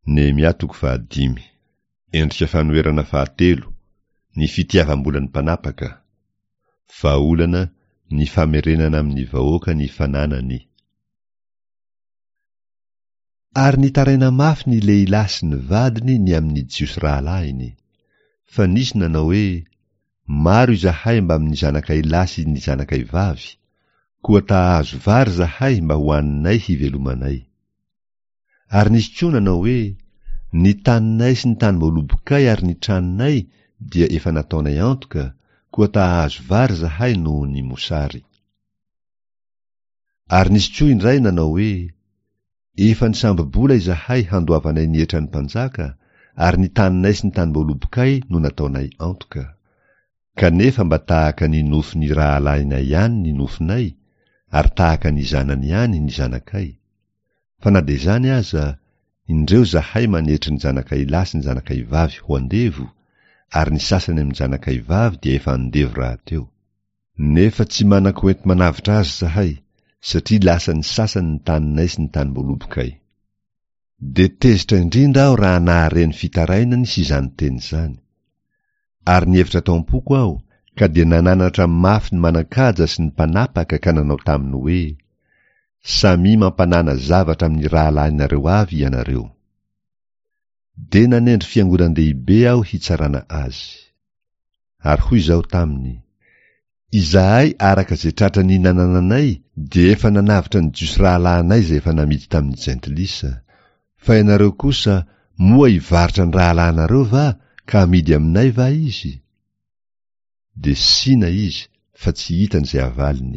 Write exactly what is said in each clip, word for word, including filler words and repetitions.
Nehemia toko fahadimy. Endrika fanoerana fahatelo, ny fitiavam-bolan'ny mpanapaka. Vahaolana, ny famerenana amin'ny vahoaka ny fananany. Ary nitaraina mafy ny lehilahy sy ny vadiny ny amin'ny jiosy rahalahiny. Fa nisy nanao hoe, maro izahay mba amin'ny zanakay lahy sy ny zanakay vavy, koa tahazo vary zahay mba hoaninay hivelomanay. Ary nisy koa nanao hoe, ny taninay sy ny tany molobokay ary ny tranonay dia efa nataonay antoka, koa tahazo vary zahay noho ny mosary. Ary nisy koa indray nanao hoe, efa ny sambobola izahay handoavanay ny etra ny mpanjaka, ary ny taninay sy ny tany molobokay no nataonay antoka. Kanefa mba tahaka ny nofiny rahalahinay ihany ny nofinay, ary tahaka ny zanany ihany ny zanakay. Fa na de zany aza, indreo zahay manetry ny zanakay lahy sy ny zanakay vavy ho andevo, ary ny sasany amin'ny zanakay vavy dia efa andevo rahateo. Nefa tsy manako ento manavitra azy zahay, satria lasa ny sasany ny taninay sy ny tany molobokay. De tezitra indrindra aho raha nahareny fitarainany sy izany teny zany. Ary nievitra taom-poko aho, ka dia nananatra mafy ny manakaja sy ny mpanapaka ka nanao taminy hoe, samy mampanana zavatra amin'ny rahalahinareo avy ianareo. De nanendry fiangonan-dehibe aho hitsarana azy. Ary hoy izao taminy, izahay araka izay tratra ny nanananay, dia efa nanavitra ny jiosy rahalahinay izay efa namidy tamin'ny jentilisa. Fa ianareo kosa moa hivaritra ny rahalahinareo va, ka amidy aminay va izy? De sina izy, fa tsy hitan'izay avaliny.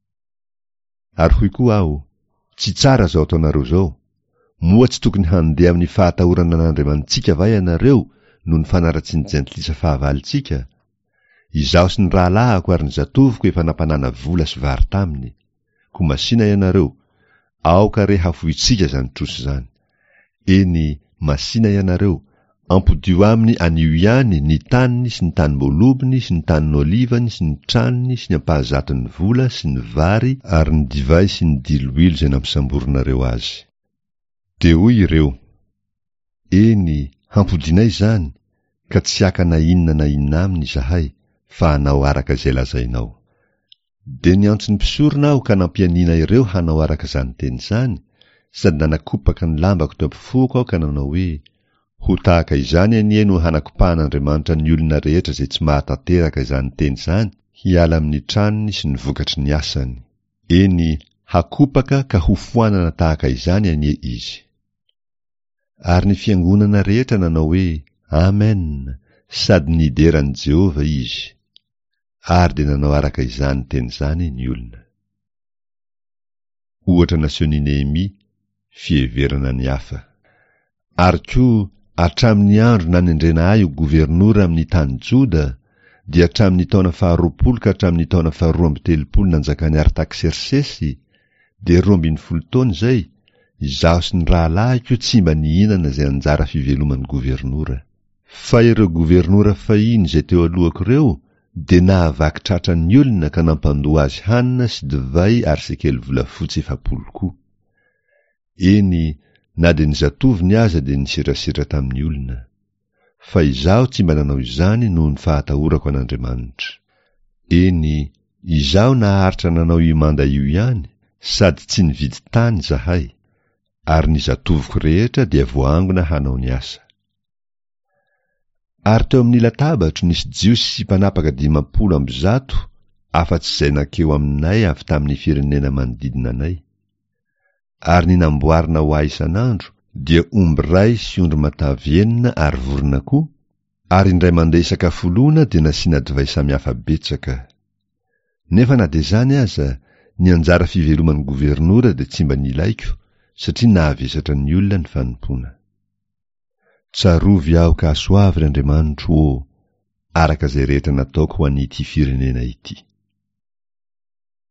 Ary hoy koa aho, tsy tsara zao ataonareo zao, moa tsy tokony handeha amin'ny fahatahorana n'Andriamanitsika va ianareo no ny fanaratsiny jentilisa fahavalitsika? Izaho sy ny rahalahako ary ny zatoviko efa nampanana vola sy vary taminy. Ko masina ianareo, aoka re hafoitsika zany troso zany. Eny, masina ianareo, ampodio aminy anio ihany ny taniny sy ny tany molobiny sy ny tany olivany sy ny tranony sy ny ampahazatiny vola sy ny vary ary ny divay sy ny diloilo izay nampisamborinareo azy. De hoy ireo, eny, hampodinay zany, ka tsy aka na inona na inona aminy izahay, fa hanao araka izay lazainao. De niantso ny mpisorona aho ka nampianina ireo hanao araka izany teny zany, sady nanakopaka ny lambako teo ampofoako aho ka nanao hoe, ho tahaka izany anie no hanakopahan'Andriamanitra ny olona rehetra izay tsy mahatanteraka izany teny zany, hiala amin'ny tranony sy ny vokatry ny asany. Eny, hakopaka ka ho foanana tahaka izany anie izy. Ary ny fiangonana rehetra nanao hoe, amen, sady nideran'i Jehova izy. Ary de nanao araka izany teny zany ny olona. Ohatra nasehon'i Nehemia, fieverana ny hafa. Ary koa, hatramin'ny andro nanendrena ahy o governora amin'ny tany Joda, dia hatramin'ny taona faharoapolo ka hatramin'ny taona faharoa amby telopolo nanjakany Artaksersesy, de roa ambin'ny folo taona zay, izaho sy ny rahalahiko tsy mba nihinana izay anjara fiveloman'ny governora. Fa ireo governora fahiny izay teo alohako ireo, de nahavaky tratra ny olona ka nampandoa azy hanina sy divay ary sekely volafotsy efapolo koa. Eny, na de ny zatoviny aza de niserasera tamin'ny olona. Fa izaho tsy mba nanao izany noho ny fahatahorako an'Andriamanitra. Eny, izaho naharitra nanao io manda io ihany, sady tsy nividy tany zahay, ary ny zatoviko rehetra dia voangona hanao ny asa. Ary teo amin'ny latabatra nisy jiosy sy mpanapaka dimampolo amby zato, afa-tsy izay nakeo aminay avy tamin'ny firenena manodidina anay. Ary ny namboarina ho ahy isan'andro dia omby ray sy ondry matavy enina ary vorona koa, ary indray mandeha isakafoloana dia nasiana divay samihafa betsaka. Nefa na de zany aza, ny anjara fiveloman'ny governora dia tsy mba nilaiko, satria nahavesatra ny olona ny fanompoana. Tsarovy aho ka asoavy Andriamanitra o, araka izay rehetra nataoko ho an'ity firenena ity.